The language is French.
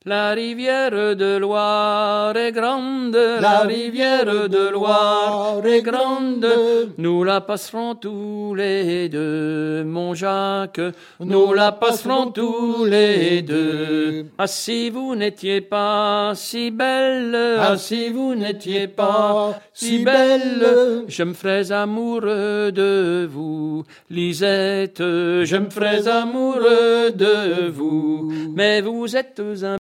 La rivière de Loire est grande, la rivière de Loire est grande. Nous la passerons tous les deux, mon Jacques, nous la passerons tous les deux. Ah, si vous n'étiez pas si belle, ah, si vous n'étiez pas si belle, je me ferais amoureux de vous, Lisette, je me ferais amoureux de vous. Mais vous êtes un